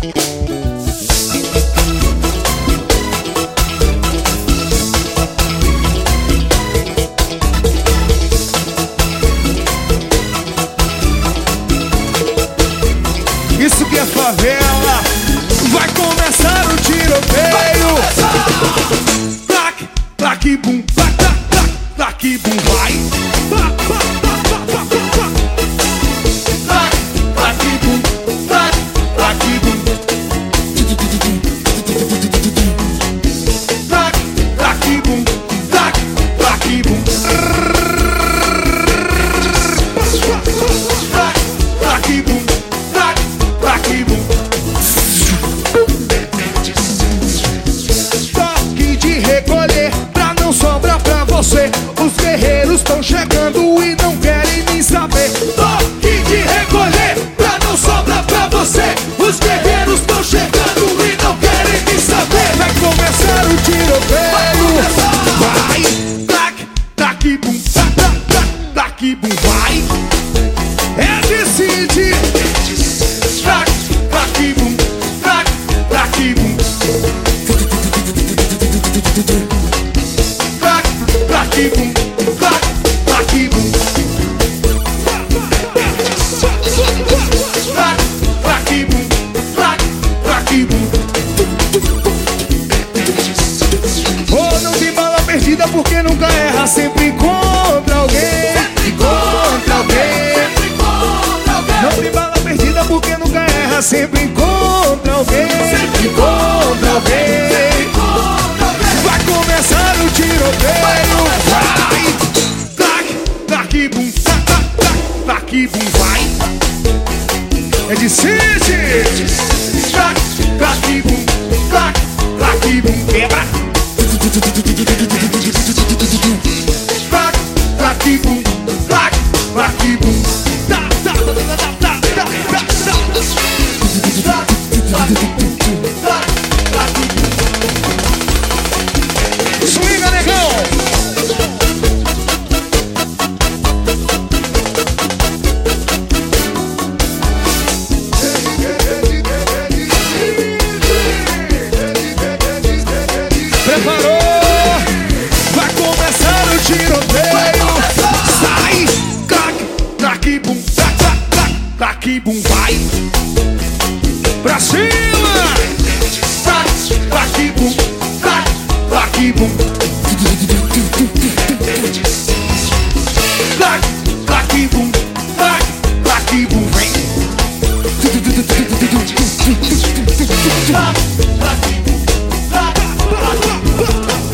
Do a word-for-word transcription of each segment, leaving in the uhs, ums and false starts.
Isso que é favela. Vai começar o tiroteio. Plaque, plaque, bum, plaque, plaque, plaque, bum, vai. Plaque, plaque, bum, plaque, plaque, bum. Plaque, plaque, bum, plaque, plaque, bum. Plaque, bum, plaque, plaque, bum. Toque de recolher pra não sobrar pra você. Os guerreiros estão chegando e não querem nem saber. Toque de recolher pra não sobrar pra você. Os guerreiros estão chegando e não querem nem saber. Vai começar o tiroteio. Vai, plaque, plaque, bum, plaque, plaque, plaque, bum, vai. É decide. Plaque, plaque, bum, plaque, plaque, bum. Plaque, plaque, bum, plaque, plaque, bum. Plaque, plaque, bum, plaque, plaque, bum. Oh, não tem bala perdida porque nunca erra. Sempre encontra alguém. Sempre encontra alguém. Não tem bala perdida porque nunca erra. Sempre encontra alguém. Sempre encontra alguém. Vai começar o tiroteio. Vai. Plaque, plaque, bum, plaque, plaque, plaque, bum, vai. É de City. Plaque, plaque, bum, plaque, plaque, bum, quebra. Plaque, plaque, bum, plaque, plaque, bum. Tá, tá, tá, tá, tá, tá, tá, tá, tá. Plaque, plaque, bum, plaque, plaque, bum. Swinga, negão. Preparou? Vai começar o tiroteio. Sai, claque, claque, bum, claque, claque, claque, bum, vai. Pra cima. Claque, claque, bum, claque, claque, bum. Claque, claque, bum, claque, claque, bum, vem. Claque, claque, bum, claque, claque, bum.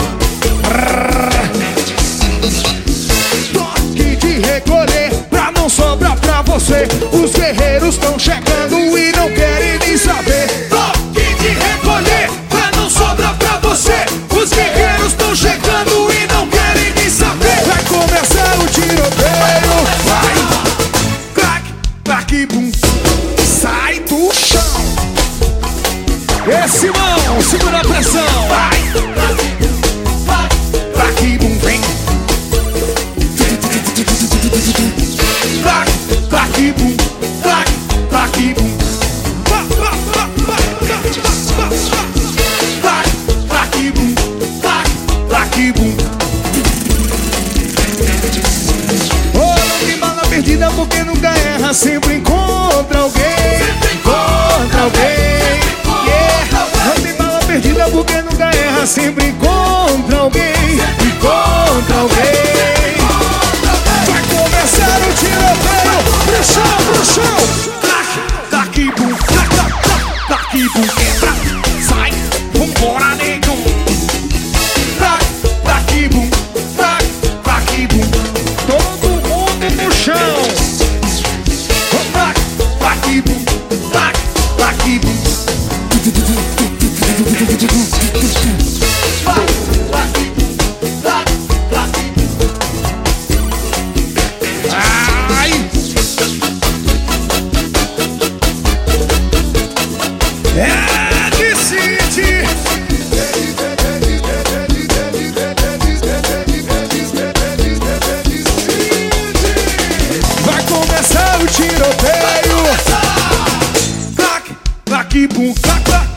Toque de recolher pra não sobrar pra você. Os guerreiros estão chegando e não querem nem saber. Toque de recolher pra não sobrar pra você. Os guerreiros estão chegando e não querem nem saber. Vai começar o tiroteio. Vai. Claque, claque, bum. Sai do chão. Esse mão, segura a pressão. Vai. Claque, bum, vem. Claque, claque, bum, claque, claque, bum. Claque, claque, bum, claque, claque, bum. Oh, não tem bala perdida porque nunca erra. Sempre encontra alguém. Sempre encontra alguém. Yeah. Não tem bala perdida porque nunca erra. Sempre encontra Um cacá.